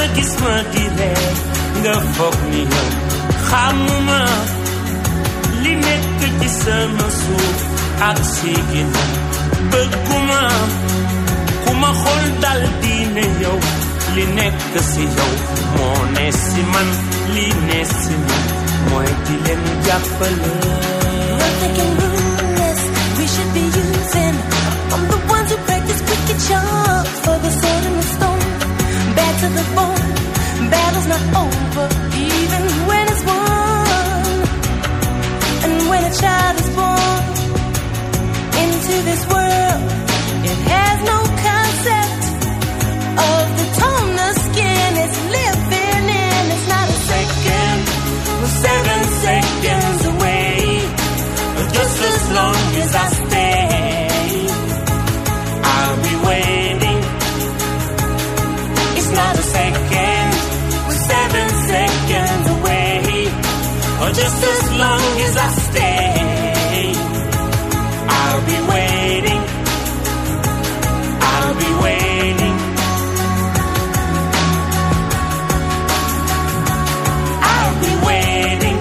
gis ma di ree nga foog ni yow xamuma li nekk ci sama suuf ak si ginnaaw bëgguma ku ma xool dal di ne yow li nekk si yow moo ne si man li ne si man mooy di leen jàppale. We're thinking ruthless, we should be using. I'm the ones who practice cricket shots for the sword and the stone. Back to the bone, battle's not over even when it's won. And when a child is born into this world, it has no concept of the tone the skin is living in. It's not a second, we're 7 seconds away. Just as long as I stay, I'll be waiting. It's not a second, we're 7 seconds away. Or just as long as I stay, I'll be waiting. I'll be waiting. I'll be waiting.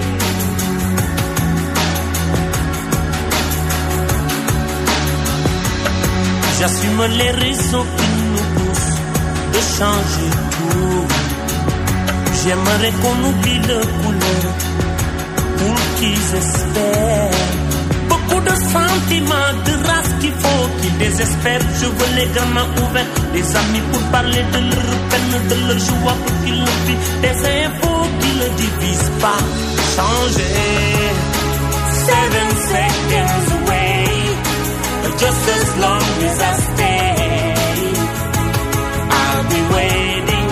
J'assume les raisons qui nous poussent de changer tout. J'aimerais qu'on oublie le couleur pour qu'ils espèrent. Beaucoup de sentiments, de race qu'il faut qu'ils désespèrent. Je veux les gamins ouverts, des amis pour parler de leur peine, de leur joie pour qu'ils le vivent. Des infos qui ne divisent pas. Changer. 7 seconds away. Just as long as I stay, I'll be waiting.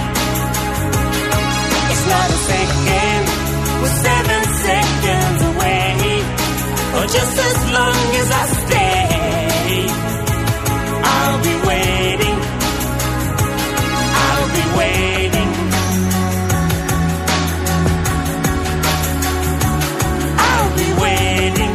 It's not a second, we're 7 seconds away. Or just as long as I stay, I'll be waiting. I'll be waiting. I'll be waiting.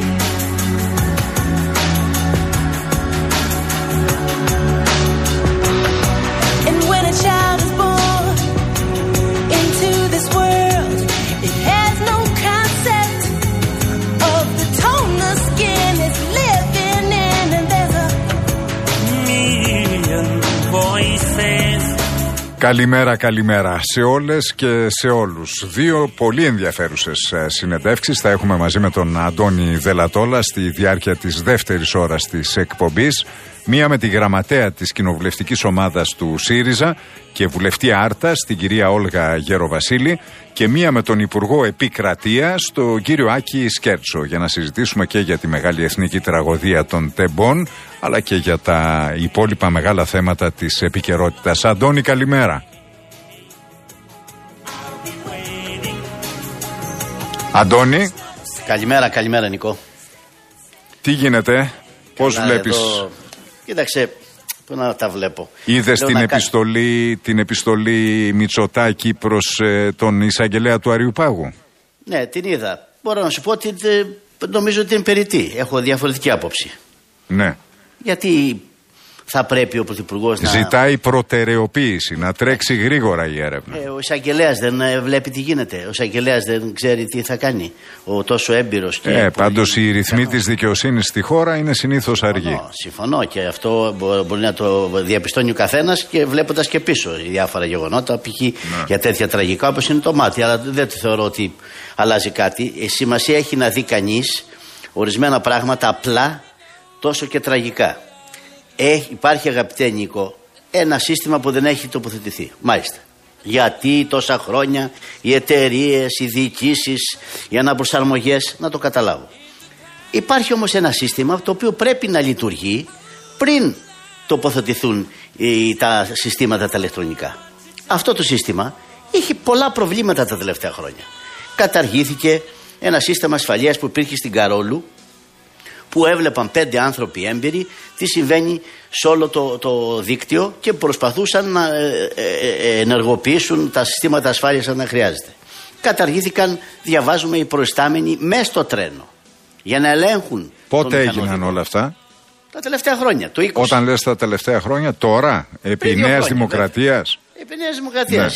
Child is born into this world. It has no concept of the tone the skin is living in. And there's a million voices. Καλημέρα, καλημέρα σε όλες και σε όλους. Δύο πολύ ενδιαφέρουσες συνεντεύξεις θα έχουμε μαζί με τον Αντώνη Δελατόλα στη διάρκεια της δεύτερης ώρας της εκπομπής. Μία με τη γραμματέα της κοινοβουλευτικής ομάδας του ΣΥΡΙΖΑ και βουλευτή Άρτας, την κυρία Όλγα Γεροβασίλη, και μία με τον Υπουργό Επικρατείας, τον κύριο Άκη Σκέρτσο, για να συζητήσουμε και για τη μεγάλη εθνική τραγωδία των τεμπών, αλλά και για τα υπόλοιπα μεγάλα θέματα της επικαιρότητας. Αντώνη, καλημέρα. Αντώνη. Καλημέρα, καλημέρα Νικό. Τι γίνεται, πώς βλέπεις? Εδώ... Κοίταξε, πού να τα βλέπω. Είδες την επιστολή Μητσοτάκη προς τον εισαγγελέα του Αριουπάγου? Ναι, την είδα. Μπορώ να σου πω ότι νομίζω ότι είναι περιττή. Έχω διαφορετική άποψη. Ναι. Γιατί θα πρέπει ο Πρωθυπουργός να... Ζητάει προτεραιοποίηση, να τρέξει γρήγορα η έρευνα. Ο εισαγγελέας δεν βλέπει τι γίνεται. Ο εισαγγελέας δεν ξέρει τι θα κάνει. Ο τόσο έμπειρος και... Πάντως οι ρυθμοί της δικαιοσύνης στη χώρα είναι συνήθως αργοί. Συμφωνώ και αυτό μπορεί να το διαπιστώνει ο καθένας και βλέποντας και πίσω διάφορα γεγονότα, π.χ. για τέτοια τραγικά όπως είναι το μάτι. Αλλά δεν το θεωρώ ότι αλλάζει κάτι. Σημασία έχει να δει κανείς ορισμένα πράγματα απλά τόσο και τραγικά. Υπάρχει, αγαπητέ Νίκο, ένα σύστημα που δεν έχει τοποθετηθεί. Μάλιστα. Γιατί τόσα χρόνια οι εταιρείες, οι διοικήσεις, οι αναπροσαρμογές, να το καταλάβω. Υπάρχει όμως ένα σύστημα το οποίο πρέπει να λειτουργεί πριν τοποθετηθούν τα συστήματα τα ηλεκτρονικά. Αυτό το σύστημα είχε πολλά προβλήματα τα τελευταία χρόνια. Καταργήθηκε ένα σύστημα ασφαλείας που υπήρχε στην Καρόλου, που έβλεπαν 5 άνθρωποι έμπειροι τι συμβαίνει σε όλο το δίκτυο και προσπαθούσαν να ενεργοποιήσουν τα συστήματα ασφάλειας αν χρειάζεται. Καταργήθηκαν, διαβάζουμε, οι προϊστάμενοι μέσα στο τρένο για να ελέγχουν. Πότε έγιναν όλα αυτά? Τα τελευταία χρόνια, το 20. Όταν λες τα τελευταία χρόνια, τώρα, επί Νέας Δημοκρατίας. Επί Νέας Δημοκρατίας. Ναι.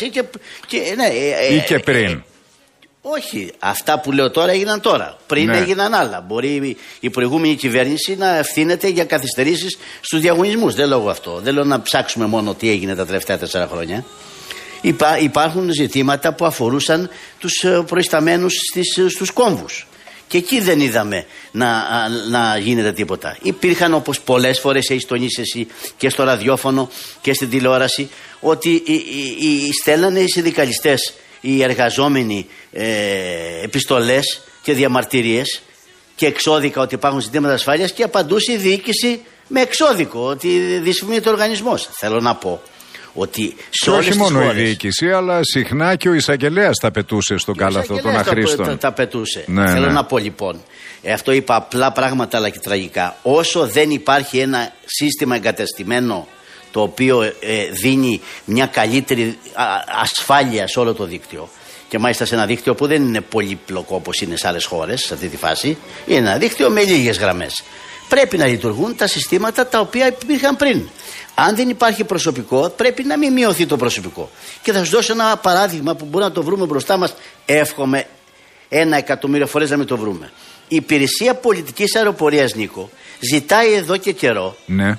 Ή και πριν. Όχι, αυτά που λέω τώρα έγιναν τώρα. Πριν έγιναν άλλα. Μπορεί η προηγούμενη κυβέρνηση να ευθύνεται για καθυστερήσεις στους διαγωνισμούς. Δεν λέω αυτό. Δεν λέω να ψάξουμε μόνο τι έγινε τα τελευταία 4 χρόνια. Υπάρχουν ζητήματα που αφορούσαν τους προϊσταμένους στους κόμβους. Και εκεί δεν είδαμε να γίνεται τίποτα. Υπήρχαν, όπως πολλές φορές έχεις τονίσει εσύ και στο ραδιόφωνο και στην τηλεόραση, ότι στέλνανε οι συνδικαλιστές, οι εργαζόμενοι, επιστολές και διαμαρτυρίες και εξώδικα ότι υπάρχουν ζητήματα ασφάλειας, και απαντούσε η διοίκηση με εξώδικο ότι δυσφημείται ο οργανισμός. Θέλω να πω ότι σε όλες τις χώρες. Όχι μόνο η διοίκηση, αλλά συχνά και ο εισαγγελέας τα πετούσε στον κάλαθο των αχρήστων. Τα πετούσε. Θέλω να πω λοιπόν, αυτό είπα απλά πράγματα αλλά και τραγικά. Όσο δεν υπάρχει ένα σύστημα εγκατεστημένο το οποίο δίνει μια καλύτερη ασφάλεια σε όλο το δίκτυο, και μάλιστα σε ένα δίκτυο που δεν είναι πολύπλοκο όπως είναι σε άλλες χώρες σε αυτή τη φάση, είναι ένα δίκτυο με λίγες γραμμές. Πρέπει να λειτουργούν τα συστήματα τα οποία υπήρχαν πριν. Αν δεν υπάρχει προσωπικό, πρέπει να μην μειωθεί το προσωπικό. Και θα σας δώσω ένα παράδειγμα που μπορούμε να το βρούμε μπροστά μας. Εύχομαι 1.000.000 φορές να μην το βρούμε. Η υπηρεσία πολιτικής αεροπορίας, Νίκο, ζητάει εδώ και καιρό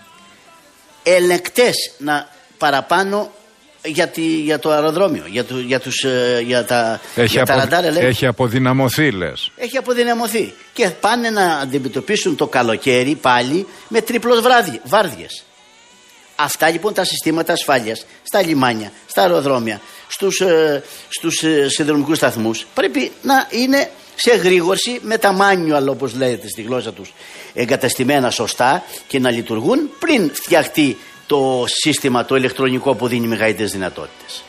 ελεκτές παραπάνω για το αεροδρόμιο, για τα ραντάρ ελέγχου. Έχει αποδυναμωθεί, λες. Έχει αποδυναμωθεί. Και πάνε να αντιμετωπίσουν το καλοκαίρι πάλι με τρίπλος βάρδιες. Αυτά λοιπόν τα συστήματα ασφάλειας στα λιμάνια, στα αεροδρόμια, στους συνδρομικούς σταθμούς πρέπει να είναι σε γρήγορση με τα manual, όπως λέγεται στη γλώσσα τους, εγκαταστημένα σωστά και να λειτουργούν πριν φτιαχτεί το σύστημα το ηλεκτρονικό που δίνει μεγαλύτερες δυνατότητες.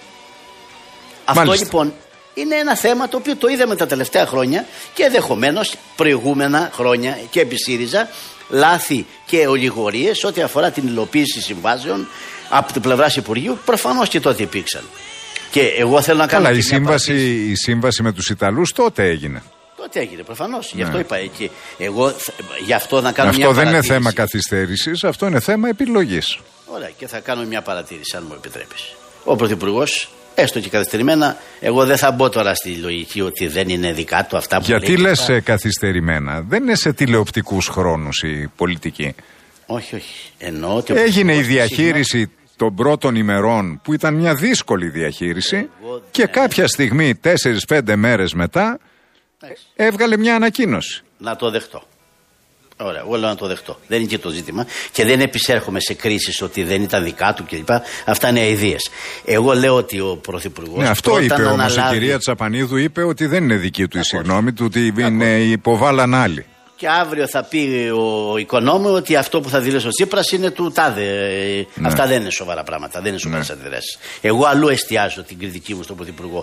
Αυτό λοιπόν είναι ένα θέμα το οποίο το είδαμε τα τελευταία χρόνια και ενδεχομένως προηγούμενα χρόνια και επί ΣΥΡΙΖΑ, λάθη και ολιγορίες ό,τι αφορά την υλοποίηση συμβάσεων από την πλευρά Υπουργείου, προφανώς και τότε υπήρξαν. Και εγώ θέλω να κάνω. Καλά, η σύμβαση με τους Ιταλούς τότε έγινε. Τότε έγινε, προφανώς. Γι' αυτό είπα εκεί. Εγώ γι' αυτό να κάνω αυτό μια παρατήρηση. Αυτό δεν είναι θέμα καθυστέρησης, αυτό είναι θέμα επιλογής. Ωραία, και θα κάνω μια παρατήρηση, αν μου επιτρέπεις. Ο Πρωθυπουργός, έστω και καθυστερημένα, εγώ δεν θα μπω τώρα στη λογική ότι δεν είναι δικά του αυτά που λέει. Γιατί λες καθυστερημένα? Δεν είναι σε τηλεοπτικούς χρόνους η πολιτική. Όχι. Εννοώ ότι έγινε η διαχείριση των πρώτων ημερών που ήταν μια δύσκολη διαχείριση και κάποια στιγμή 4-5 μέρες μετά έβγαλε μια ανακοίνωση. Να το δεχτώ. Ωραία, εγώ λέω να το δεχτώ. Δεν είναι και το ζήτημα και δεν επισέρχομαι σε κρίσεις ότι δεν ήταν δικά του κλπ. Αυτά είναι αηδίες. Εγώ λέω ότι ο Πρωθυπουργός. Αυτό είπε όμως η κυρία Τσαπανίδου, είπε ότι δεν είναι δική του η συγγνώμη του, ότι είναι υποβάλλαν άλλοι. Και αύριο θα πει ο οικονόμου ότι αυτό που θα δηλώσει ο Τσίπρας είναι του τάδε. Αυτά δεν είναι σοβαρά πράγματα, δεν είναι σοβαρές αντιδράσεις. Εγώ αλλού εστιάζω την κριτική μου στον Πρωθυπουργό,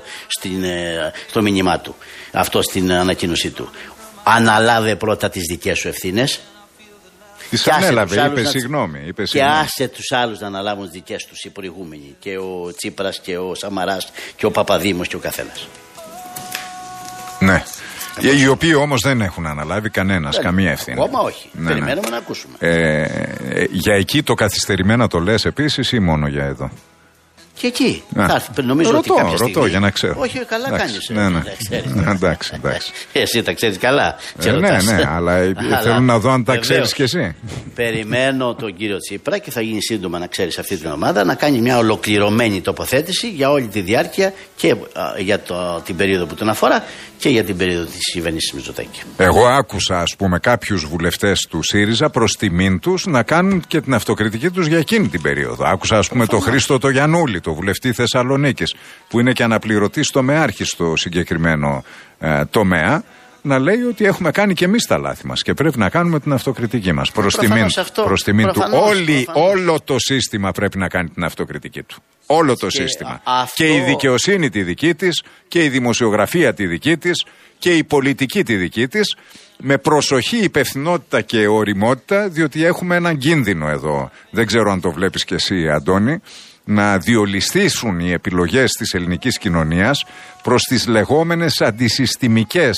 στο μήνυμά του, αυτό στην ανακοίνωσή του. Αναλάβε πρώτα τις δικές σου ευθύνες. Τις ανέλαβε, είπε συγγνώμη. Και άσε τους άλλους να αναλάβουν τις δικές τους οι προηγούμενοι. Και ο Τσίπρας και ο Σαμαράς και ο Παπαδήμος και ο καθένας. Ναι. Οι οποίοι όμως δεν έχουν αναλάβει κανένας, καμία ευθύνη. Ακόμα όχι. Περιμένουμε να ακούσουμε. Για εκεί το καθυστερημένα το λες επίσης ή μόνο για εδώ? Και εκεί. Νομίζω ότι κάποια στιγμή. Ρωτώ για να ξέρω. Όχι, καλά κάνεις. Εντάξει. Εσύ τα ξέρεις καλά. Ναι, αλλά θέλω να δω αν τα ξέρεις κι εσύ. Περιμένω τον κύριο Τσίπρα και θα γίνει σύντομα, να ξέρεις, αυτή την ομάδα να κάνει μια ολοκληρωμένη τοποθέτηση για όλη τη διάρκεια και για την περίοδο που τον αφορά και για την περίοδο της κυβέρνησης Μητσοτάκη. Εγώ άκουσα, ας πούμε, κάποιους βουλευτές του ΣΥΡΙΖΑ προς τιμήν τους να κάνουν και την αυτοκριτική τους για εκείνη την περίοδο. Άκουσα, ας πούμε, τον Χρήστο το Γιαννούλη, το βουλευτή Θεσσαλονίκης, που είναι και αναπληρωτής τομεάρχη στο συγκεκριμένο τομέα, να λέει ότι έχουμε κάνει και εμείς τα λάθη μας και πρέπει να κάνουμε την αυτοκριτική μας. Προς τιμήν του. Όλο το σύστημα πρέπει να κάνει την αυτοκριτική του. Όλο το σύστημα. Και η δικαιοσύνη τη δική της, και η δημοσιογραφία τη δική της, και η πολιτική τη δική της, με προσοχή, υπευθυνότητα και ωριμότητα, διότι έχουμε έναν κίνδυνο εδώ. Δεν ξέρω αν το βλέπεις κι εσύ, Αντώνη, να διολυστήσουν οι επιλογές της ελληνικής κοινωνίας προς τις λεγόμενες αντισυστημικές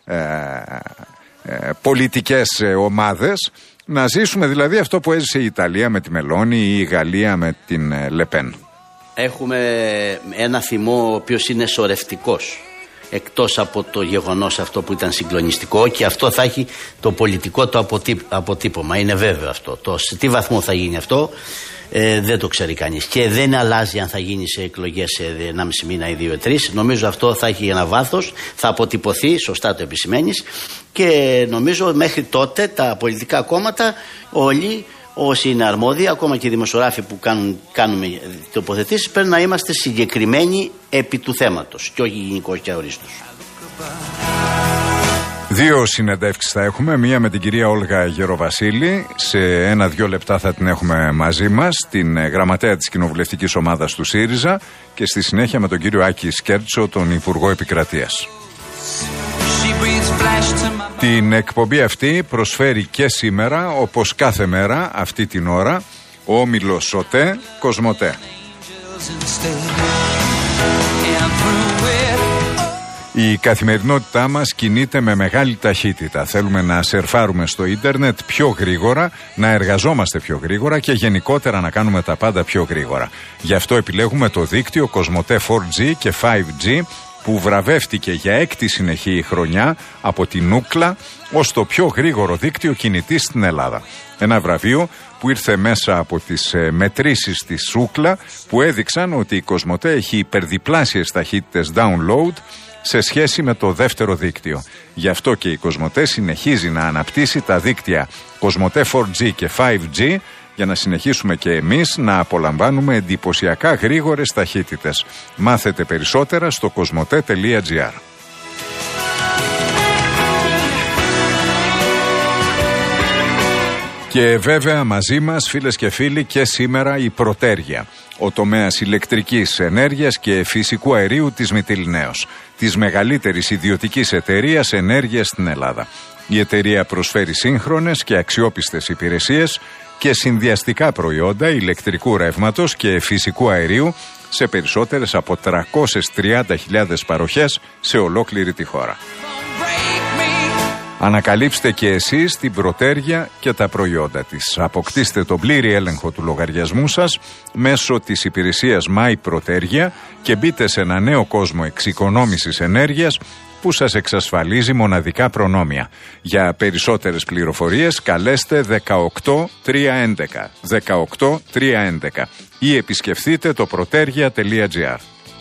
πολιτικές ομάδες, να ζήσουμε δηλαδή αυτό που έζησε η Ιταλία με τη Μελώνη ή η Γαλλία με την Λεπέν. Έχουμε ένα θυμό ο οποίος είναι σωρευτικός. Εκτός από το γεγονός αυτό που ήταν συγκλονιστικό, και αυτό θα έχει το πολιτικό το αποτύπωμα. Είναι βέβαιο αυτό. Σε τι βαθμό θα γίνει αυτό δεν το ξέρει κανείς. Και δεν αλλάζει αν θα γίνει σε εκλογές σε 1,5 μήνα ή 2-3. Νομίζω αυτό θα έχει ένα βάθος, θα αποτυπωθεί, σωστά το επισημαίνεις. Και νομίζω μέχρι τότε τα πολιτικά κόμματα όλοι, όσοι είναι αρμόδιοι, ακόμα και οι δημοσιογράφοι που κάνουμε τοποθετήσεις, πρέπει να είμαστε συγκεκριμένοι επί του θέματος και όχι γενικώς και αορίστως. 2 συνεντεύξεις θα έχουμε, μία με την κυρία Όλγα Γεροβασίλη, σε 1-2 λεπτά θα την έχουμε μαζί μας, την γραμματέα της κοινοβουλευτικής ομάδας του ΣΥΡΙΖΑ, και στη συνέχεια με τον κύριο Άκη Σκέρτσο, τον Υπουργό Επικρατείας. Την εκπομπή αυτή προσφέρει και σήμερα, όπως κάθε μέρα αυτή την ώρα, ο όμιλος ΣΟΤΕ Κοσμοτέ. Η καθημερινότητά μας κινείται με μεγάλη ταχύτητα. Θέλουμε να σερφάρουμε στο ίντερνετ πιο γρήγορα, να εργαζόμαστε πιο γρήγορα και γενικότερα να κάνουμε τα πάντα πιο γρήγορα. Γι' αυτό επιλέγουμε το δίκτυο Κοσμοτέ 4G και 5G, που βραβεύτηκε για 6η συνεχή χρονιά από την Ούκλα ως το πιο γρήγορο δίκτυο κινητής στην Ελλάδα. Ένα βραβείο που ήρθε μέσα από τις μετρήσεις της Ούκλα, που έδειξαν ότι η Κοσμοτέ έχει υπερδιπλάσιες ταχύτητες download σε σχέση με το δεύτερο δίκτυο. Γι' αυτό και η Κοσμοτέ συνεχίζει να αναπτύσσει τα δίκτυα Κοσμοτέ 4G και 5G, για να συνεχίσουμε και εμείς να απολαμβάνουμε εντυπωσιακά γρήγορες ταχύτητες. Μάθετε περισσότερα στο κοσμοτέ.gr. Και βέβαια μαζί μας, φίλες και φίλοι, και σήμερα η Πρωτέργεια, ο τομέας ηλεκτρικής ενέργειας και φυσικού αερίου της Μυτιληναίος, της μεγαλύτερης ιδιωτικής εταιρείας ενέργειας στην Ελλάδα. Η εταιρεία προσφέρει σύγχρονες και αξιόπιστες υπηρεσίες και συνδυαστικά προϊόντα ηλεκτρικού ρεύματος και φυσικού αερίου σε περισσότερες από 330.000 παροχές σε ολόκληρη τη χώρα. Ανακαλύψτε και εσείς την Πρωτέργεια και τα προϊόντα της. Αποκτήστε τον πλήρη έλεγχο του λογαριασμού σας μέσω της υπηρεσίας My Πρωτέργεια και μπείτε σε ένα νέο κόσμο εξοικονόμησης ενέργειας που σας εξασφαλίζει μοναδικά προνόμια. Για περισσότερες πληροφορίες καλέστε 18311 18311 ή επισκεφτείτε το protergia.gr.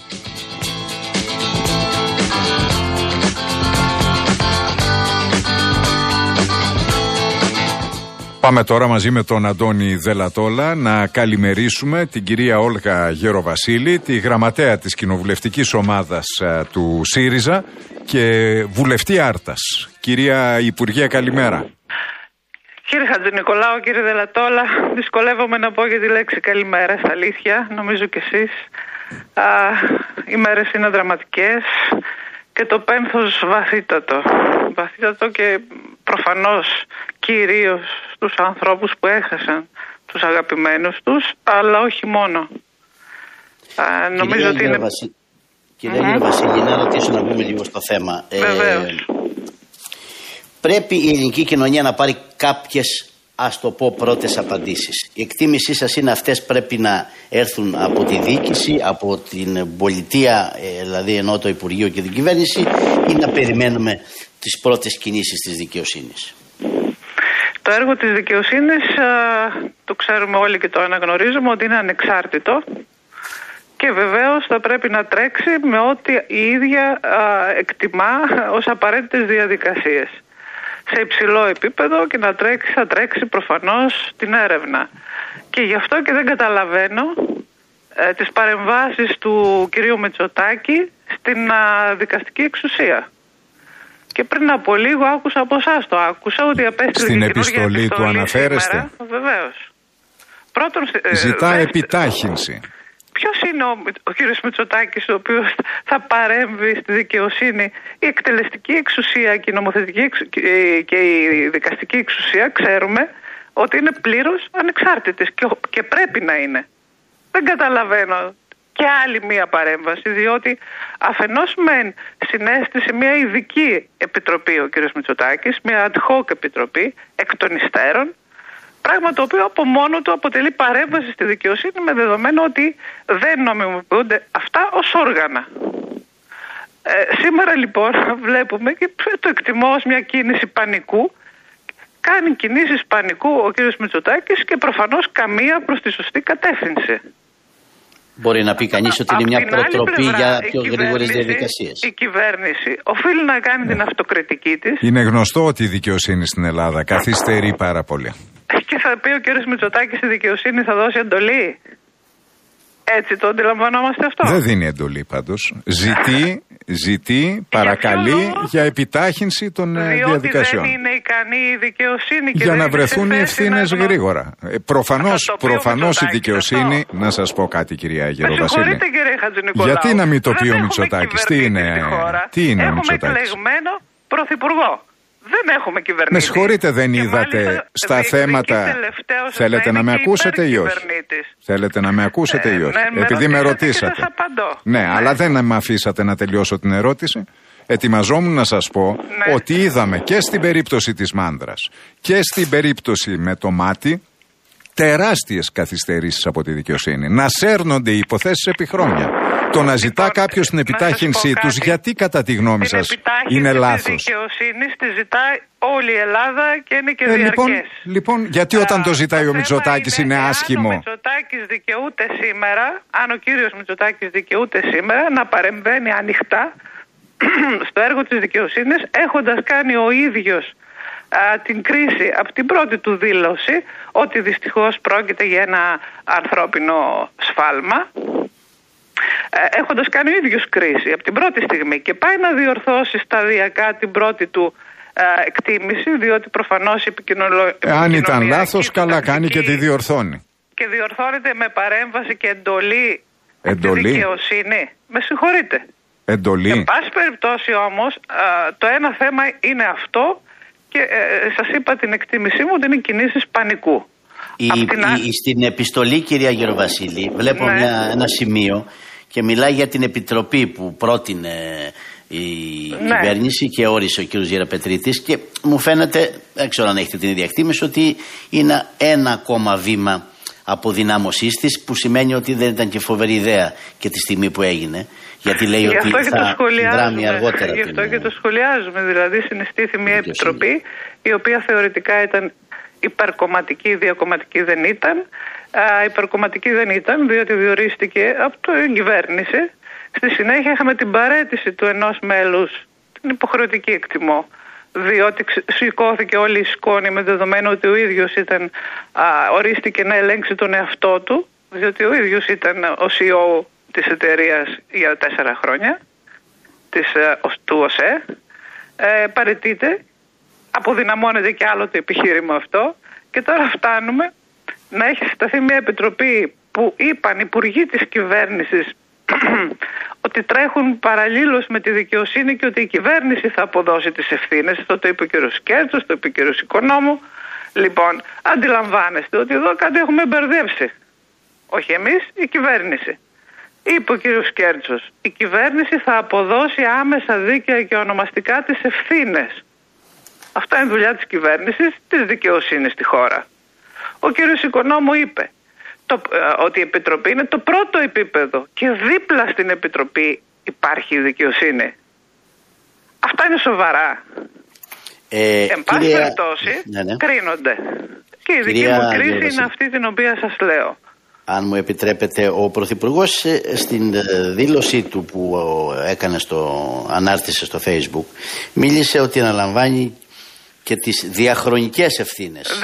Πάμε τώρα μαζί με τον Αντώνη Δελατόλα να καλημερίσουμε την κυρία Όλγα Γεροβασίλη, τη γραμματέα της κοινοβουλευτικής ομάδας του ΣΥΡΙΖΑ και βουλευτή Άρτας. Κυρία Υπουργέ, καλημέρα. Κύριε Χατζηνικολάου, κύριε Δελατόλα, δυσκολεύομαι να πω για τη λέξη καλημέρα, στα αλήθεια, νομίζω κι εσείς. Οι μέρες είναι δραματικές και το πένθος βαθύτατο. Βαθύτατο και προφανώς κυρίως στους ανθρώπους που έχασαν τους αγαπημένους τους, αλλά όχι μόνο. Νομίζω ότι είναι... Κυρία Γεροβασίλη, να ρωτήσω να μπούμε λίγο στο θέμα. Βεβαίως. Πρέπει η ελληνική κοινωνία να πάρει κάποιες, ας το πω, πρώτες απαντήσεις. Η εκτίμησή σας είναι αυτές πρέπει να έρθουν από τη διοίκηση, από την πολιτεία, δηλαδή ενώ το Υπουργείο και την κυβέρνηση, ή να περιμένουμε τις πρώτες κινήσεις της δικαιοσύνης? Το έργο της δικαιοσύνης, το ξέρουμε όλοι και το αναγνωρίζουμε, ότι είναι ανεξάρτητο και βεβαίως θα πρέπει να τρέξει με ό,τι η ίδια εκτιμά ως απαραίτητες διαδικασίες σε υψηλό επίπεδο, και θα τρέξει προφανώς την έρευνα. Και γι' αυτό και δεν καταλαβαίνω τις παρεμβάσεις του κυρίου Μητσοτάκη στην δικαστική εξουσία. Και πριν από λίγο άκουσα από εσάς ότι απέστειλε στην επιστολή του αναφέρεστε. Βεβαίως. Πρώτον, ζητά επιτάχυνση. Ποιος είναι ο κύριος Μητσοτάκης ο οποίος θα παρέμβει στη δικαιοσύνη? Η εκτελεστική εξουσία και η νομοθετική και η δικαστική εξουσία ξέρουμε ότι είναι πλήρως ανεξάρτητες και πρέπει να είναι. Δεν καταλαβαίνω και άλλη μία παρέμβαση, διότι αφενός μεν συνέστησε μια ειδική επιτροπή ο κύριος Μητσοτάκης, μια ad hoc επιτροπή εκ των υστέρων, Πράγμα το οποίο από μόνο του αποτελεί παρέμβαση στη δικαιοσύνη, με δεδομένο ότι δεν νομιμοποιούνται αυτά ως όργανα. Σήμερα λοιπόν βλέπουμε, και το εκτιμώ ως μια κίνηση πανικού, κάνει κινήσεις πανικού ο κ. Μητσοτάκης και προφανώς καμία προς τη σωστή κατεύθυνση. Μπορεί να πει κανείς ότι είναι μια προτροπή για πιο γρήγορες διαδικασίες. Η κυβέρνηση οφείλει να κάνει την αυτοκριτική της. Είναι γνωστό ότι η δικαιοσύνη στην Ελλάδα καθυστερεί πάρα πολύ. Και θα πει ο κ. Μητσοτάκης η δικαιοσύνη θα δώσει εντολή. Έτσι το αντιλαμβανόμαστε αυτό. Δεν δίνει εντολή πάντως. Ζητεί, παρακαλεί για επιτάχυνση των διαδικασιών. Δεν είναι ικανή η δικαιοσύνη και για να βρεθούν οι ευθύνες γρήγορα. Προφανώς η δικαιοσύνη. Αυτό. Να σας πω κάτι, κυρία Γεροβασίλη. Συγχωρείτε, κύριε Χατζηνικολάου. Γιατί να μην το πει ο Μητσοτάκης? Τι είναι ο Μητσοτάκης? Έχουμε εκλεγμένο πρωθυπουργό. Δεν έχουμε κυβερνήτη. Με συγχωρείτε, δεν είδατε στα θέματα. Θέλετε να με ακούσετε ή όχι? Θέλετε να με ακούσετε ή όχι? Επειδή με ρωτήσατε. Ναι, αλλά δεν με αφήσατε να τελειώσω την ερώτηση. Ετοιμαζόμουν να σας πω ότι είδαμε και στην περίπτωση της Μάνδρας και στην περίπτωση με το Μάτι τεράστιες καθυστερήσεις από τη δικαιοσύνη. Να σέρνονται οι υποθέσεις επί χρόνια. Το να ζητά κάποιος την επιτάχυνσή τους, γιατί κατά τη γνώμη σας είναι λάθος? Τη δικαιοσύνη τη ζητάει όλη η Ελλάδα και είναι και διαρκές. Λοιπόν, γιατί όταν το ζητάει ο Μητσοτάκης είναι άσχημο? Αν ο Μητσοτάκης δικαιούται σήμερα, αν ο κύριος Μητσοτάκης δικαιούται σήμερα να παρεμβαίνει ανοιχτά στο έργο της δικαιοσύνης, έχοντας κάνει ο ίδιος την κρίση από την πρώτη του δήλωση ότι δυστυχώς πρόκειται για ένα ανθρώπινο σφάλμα, έχοντας κάνει ο ίδιος κρίση από την πρώτη στιγμή, και πάει να διορθώσει σταδιακά την πρώτη του εκτίμηση, διότι προφανώς η επικοινωνία. Αν ήταν λάθος, καλά κάνει και τη διορθώνει. Και διορθώνεται με παρέμβαση και εντολή. Τη δικαιοσύνη. Με συγχωρείτε. Εντολή. Εν πάση περιπτώσει όμως, το ένα θέμα είναι αυτό, και σας είπα την εκτίμησή μου ότι είναι κινήσεις πανικού. Στην επιστολή, κυρία Γεροβασίλη, βλέπω ένα σημείο και μιλάει για την επιτροπή που πρότεινε η κυβέρνηση και όρισε ο κ. Γεραπετρίτης, και μου φαίνεται, δεν ξέρω αν έχετε την ίδια εκτίμηση, ότι είναι ένα ακόμα βήμα αποδυνάμωσής της, που σημαίνει ότι δεν ήταν και φοβερή ιδέα και τη στιγμή που έγινε. Γιατί λέει ότι θα δράμει αργότερα. Γι' αυτό και το σχολιάζουμε. Δηλαδή συναισθήθη μια επιτροπή η οποία θεωρητικά ήταν υπερκομματική, διακομματική δεν ήταν. Υπερκομματική δεν ήταν, διότι διορίστηκε από την κυβέρνηση. Στη συνέχεια είχαμε την παραίτηση του ενός μέλους, την υποχρεωτική εκτιμώ, διότι σηκώθηκε όλη η σκόνη, με δεδομένο ότι ο ίδιος ορίστηκε να ελέγξει τον εαυτό του, διότι ο ίδιος ήταν ο CEO της εταιρείας για 4 χρόνια, του ΟΣΕ. Παραιτείται, αποδυναμώνεται και άλλο το επιχείρημα αυτό, και τώρα φτάνουμε να έχει συσταθεί μια επιτροπή που είπαν υπουργοί της κυβέρνησης ότι τρέχουν παραλλήλως με τη δικαιοσύνη και ότι η κυβέρνηση θα αποδώσει τις ευθύνες. Αυτό το είπε ο κ. Σκέρτσος, το είπε ο κ. Οικονόμου. Λοιπόν, αντιλαμβάνεστε ότι εδώ κάτι έχουμε μπερδεύσει. Όχι εμείς, η κυβέρνηση. Είπε ο κ. Σκέρτσος, η κυβέρνηση θα αποδώσει άμεσα, δίκαια και ονομαστικά τις ευθύνες. Αυτά είναι δουλειά της κυβέρνησης, της δικαιοσύνης στη χώρα. Ο κ. Οικονόμου είπε ότι η Επιτροπή είναι το πρώτο επίπεδο και δίπλα στην Επιτροπή υπάρχει η δικαιοσύνη. Αυτά είναι σοβαρά. Εν πάση περιπτώσει κρίνονται. Και η δική μου κρίση είναι αυτή την οποία σας λέω. Αν μου επιτρέπετε, ο Πρωθυπουργός στην δήλωσή του που ανάρτησε στο Facebook μίλησε ότι αναλαμβάνει και τις διαχρονικές ευθύνες.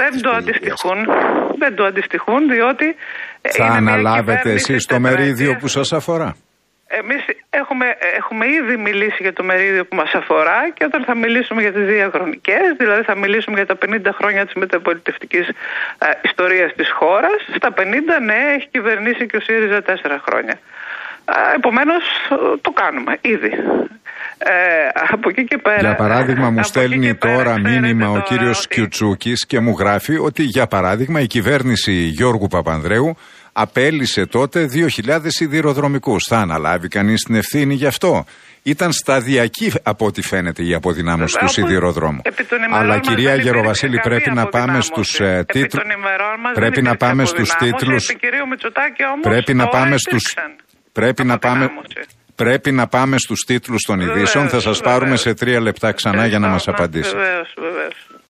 Δεν το αντιστοιχούν, διότι θα αναλάβετε εσείς το μερίδιο που σας αφορά. Εμείς έχουμε ήδη μιλήσει για το μερίδιο που μας αφορά, και όταν θα μιλήσουμε για τις διαχρονικές, δηλαδή θα μιλήσουμε για τα 50 χρόνια της μεταπολιτευτικής ιστορίας της χώρας, στα 50 έχει κυβερνήσει και ο ΣΥΡΙΖΑ 4 χρόνια. Επομένως το κάνουμε ήδη. Από εκεί και πέρα. Για παράδειγμα, μου στέλνει τώρα μήνυμα ο κύριος Κιουτσούκης και μου γράφει ότι, για παράδειγμα, η κυβέρνηση Γιώργου Παπανδρέου απέλυσε τότε 2.000 σιδηροδρομικούς. Θα αναλάβει κανείς την ευθύνη γι' αυτό? Ήταν σταδιακή, από ό,τι φαίνεται, η αποδυνάμωση του σιδηροδρόμου. Αλλά, κυρία Γεροβασίλη, πρέπει να πάμε στους τίτλους. Πρέπει να πάμε στους τίτλους. Πρέπει να πάμε στους τίτλους των ειδήσεων. Θα σας πάρουμε σε 3 λεπτά ξανά για να μας απαντήσετε. Βεβαίως.